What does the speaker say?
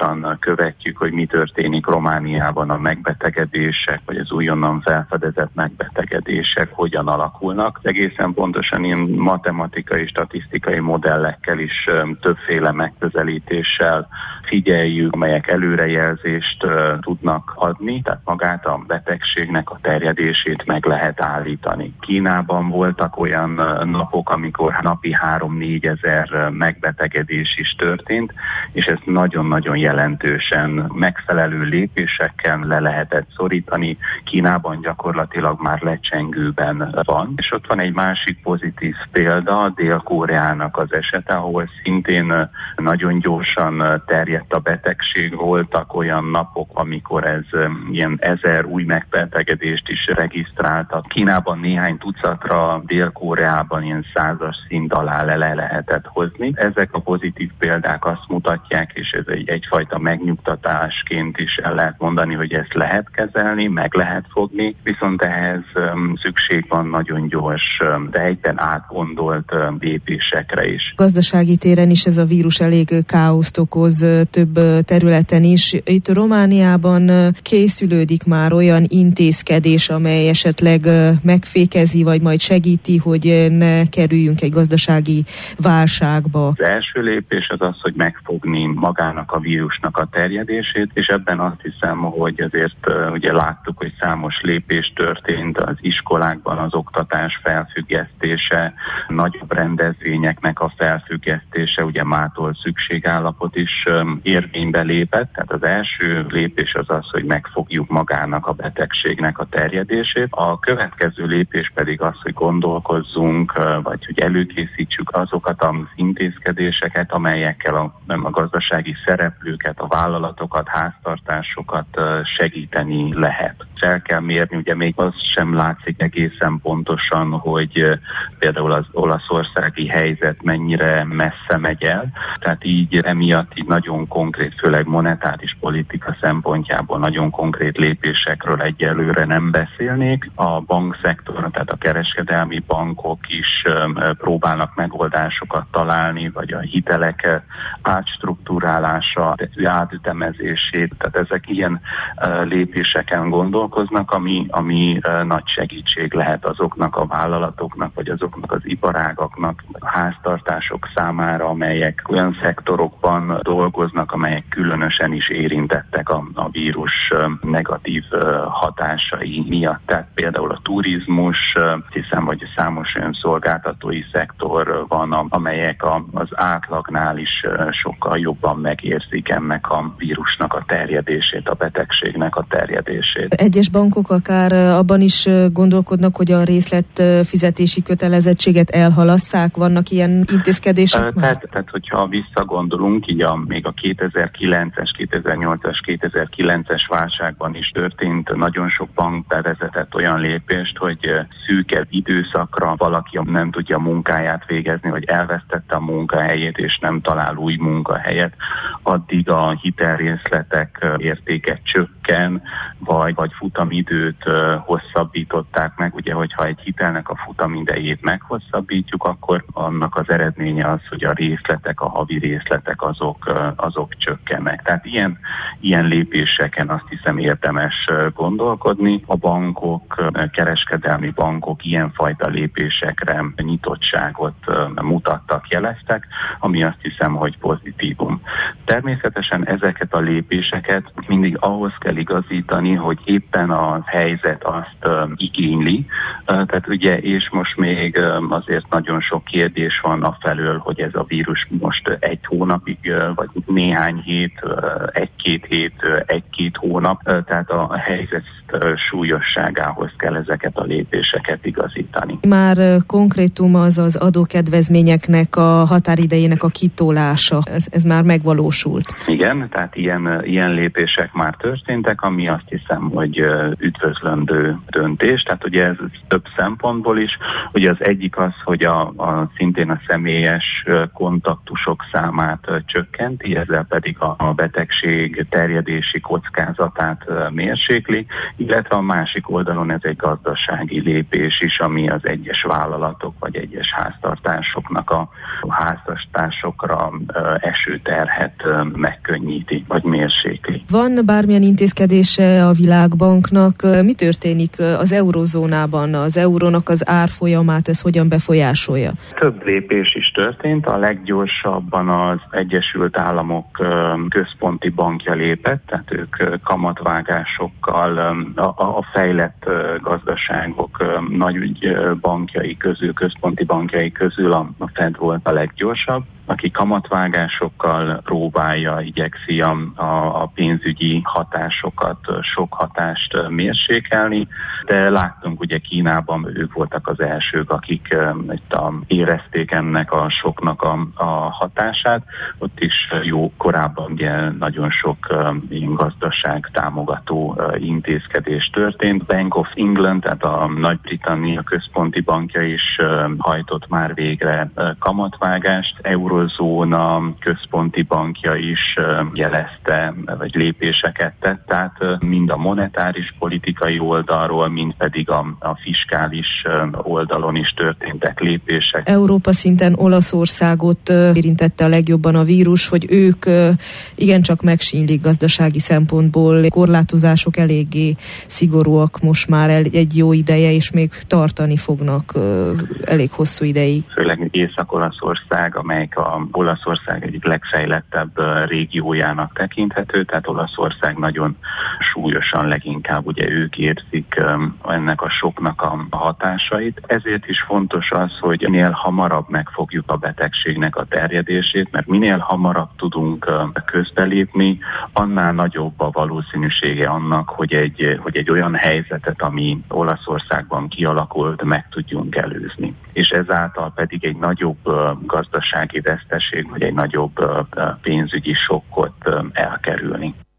pontosan követjük, hogy mi történik Romániában, a megbetegedések, vagy az újonnan felfedezett megbetegedések hogyan alakulnak. Egészen pontosan ilyen matematikai, statisztikai modellekkel is többféle megközelítéssel figyeljük, amelyek előrejelzést tudnak adni, tehát magát a betegségnek a terjedését meg lehet állítani. Kínában voltak olyan napok, amikor napi 3-4 ezer megbetegedés is történt, és ezt nagyon-nagyon jelentősen megfelelő lépésekkel le lehetett szorítani. Kínában gyakorlatilag már lecsengőben van. És ott van egy másik pozitív példa, Dél-Koreának az esete, ahol szintén nagyon gyorsan terjedt a betegség. Voltak olyan napok, amikor ez ilyen 1000 új megbetegedést is regisztráltak. Kínában néhány tucatra, Dél-Koreában ilyen 100-as szint alá le lehetett hozni. Ezek a pozitív példák azt mutatják, és ez egyfajta megnyugtatásként is el lehet mondani, hogy ezt lehet kezelni, meg lehet fogni, viszont ehhez szükség van nagyon gyors, de egyben átgondolt lépésekre is. Gazdasági téren is ez a vírus elég káoszt okoz több területen is. Itt Romániában készülődik már olyan intézkedés, amely esetleg megfékezi, vagy majd segíti, hogy ne kerüljünk egy gazdasági válságba. Az első lépés az, hogy megfogni magának a vírusnak a terjedését, és ebben azt hiszem, hogy azért ugye láttuk, hogy számos lépés történt az iskolákban, az oktatás felfüggesztése, nagyobb rendezvényeknek a felfüggesztése, ugye mától szükségállapot is érvénybe lépett. Tehát az első lépés az, hogy megfogjuk magának a betegségnek a terjedését. A következő lépés pedig az, hogy gondolkozzunk, vagy hogy előkészítsük azokat az intézkedéseket, amelyekkel a gazdasági szereplőket, a vállalatokat, háztartásokat segíteni lehet. El kell mérni, ugye még az sem látszik egészen pontosan, hogy például az olaszországi helyzet mennyire messze megy el. Tehát így emiatt így nagyon konkrét, főleg monetáris politika szempontjából nagyon konkrét lépésekről egyelőre nem beszélnék. A bankszektor, tehát a kereskedelmi bankok is próbálnak megoldásokat találni, vagy a hitelek átstruktúrálása, átütemezését, tehát ezek ilyen lépéseken gondolkoznak, ami nagy segítség lehet azoknak a vállalatoknak, vagy azoknak az iparágaknak, a háztartások számára, amelyek olyan szektorokban dolgoznak, amelyek különösen is érintettek a vírus negatív hatásai miatt. Tehát például a turizmus, hiszem, hogy számos olyan szolgáltatói szektor van, amelyek az átlagnál is sokkal jobban megérzik ennek a vírusnak a terjedését, a betegségnek a terjedését. Egyes bankok akár abban is gondolkodnak, hogy a részletfizetési kötelezettséget elhalasszák, vannak ilyen intézkedések? Tehát, hogyha visszagondolunk, így még a 2009-es, 2008-as, 2009-es válságban is történt, nagyon sok bank bevezetett olyan lépést, hogy szűkebb időszakra valaki nem tudja munkáját végezni, vagy elvesztette a munkahelyét, és nem talál új munkahelyet, addig a hitelrészletek értéke csökken, vagy futamidőt hosszabbították meg. Ugye, hogyha egy hitelnek a futamidejét meghosszabbítjuk, akkor annak az eredménye az, hogy a részletek, a havi részletek azok csökkennek. Tehát ilyen lépéseken azt hiszem érdemes gondolkodni. A bankok, kereskedelmi bankok ilyenfajta lépésekre nyitottságot mutattak, jeleztek, ami azt hiszem, hogy pozitívum. Természetesen ezeket a lépéseket mindig ahhoz kell igazítani, hogy éppen a helyzet azt igényli. Tehát ugye, és most még azért nagyon sok kérdés van afelől, hogy ez a vírus most 1 hónapig, vagy néhány hét, 1-2 hét, 1-2 hónap, tehát a helyzet súlyosságához kell ezeket a lépéseket igazítani. Már konkrétum az adókedvezményeknek a határidejének a kitolása. Ez már megvalósult. Igen, tehát ilyen lépések már történtek. történtek, ami azt hiszem, hogy üdvözlendő döntés. Tehát ugye ez több szempontból is. Ugye az egyik az, hogy szintén a személyes kontaktusok számát csökkenti, ezzel pedig a betegség terjedési kockázatát mérsékli, illetve a másik oldalon ez egy gazdasági lépés is, ami az egyes vállalatok vagy egyes háztartásoknak a háztartásokra eső terhet megkönnyíti vagy mérsékli. Van bármilyen intézkedése a Világbanknak? Mi történik az eurozónában? Az eurónak az árfolyamát ez hogyan befolyásolja? Több lépés is történt. A leggyorsabban az Egyesült Államok központi bankja lépett, tehát ők kamatvágásokkal a fejlett gazdaságok nagy bankjai közül, központi bankjai közül a Fed volt a leggyorsabb, aki kamatvágásokkal igyekszi a pénzügyi hatásokat, sok hatást mérsékelni, de láttunk ugye Kínában, ők voltak az elsők, akik érezték ennek a soknak a hatását. Ott is jó korábban ugye nagyon sok ilyen gazdaság támogató intézkedés történt. Bank of England, tehát a Nagy-Britannia központi bankja is hajtott már végre kamatvágást. Eurozóna központi bankja is jelezte, vagy lépéseket tett, tehát mind a monetáris politikai oldalról, mind pedig a fiskális oldalon is történtek lépések. Európa szinten Olaszországot érintette a legjobban a vírus, hogy ők igencsak megsínlik gazdasági szempontból. Korlátozások eléggé szigorúak most már egy jó ideje, és még tartani fognak elég hosszú ideig. Főleg Észak-Olaszország, amelyik a Olaszország egyik legfejlettebb régiójának tekinthető, tehát Olaszország nagyon súlyosan leginkább ugye ők érzik ennek a soknak a hatásait. Ezért is fontos az, hogy minél hamarabb megfogjuk a betegségnek a terjedését, mert minél hamarabb tudunk közbelépni, annál nagyobb a valószínűsége annak, hogy egy olyan helyzetet, ami Olaszországban kialakult, meg tudjunk előzni. És ezáltal pedig egy nagyobb gazdasági veszteség, vagy egy nagyobb pénzügyi sokkot elkerülni.